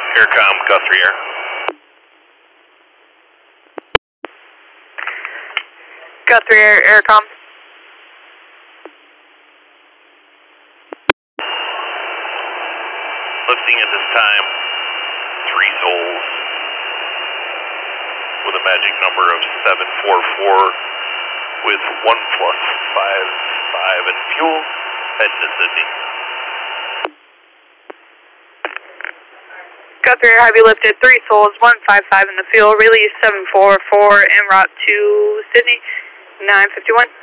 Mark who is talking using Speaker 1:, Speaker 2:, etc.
Speaker 1: Aircom, Guthrie Air.
Speaker 2: Guthrie Air, Aircom.
Speaker 1: Lifting at this time, 3 souls with a magic number of 744 with 1 plus 55 in fuel, heading to Sydney.
Speaker 2: Guthrie Air, heavy lifted, 3 souls, 155 in the field, release 744 en route to Sydney, 951.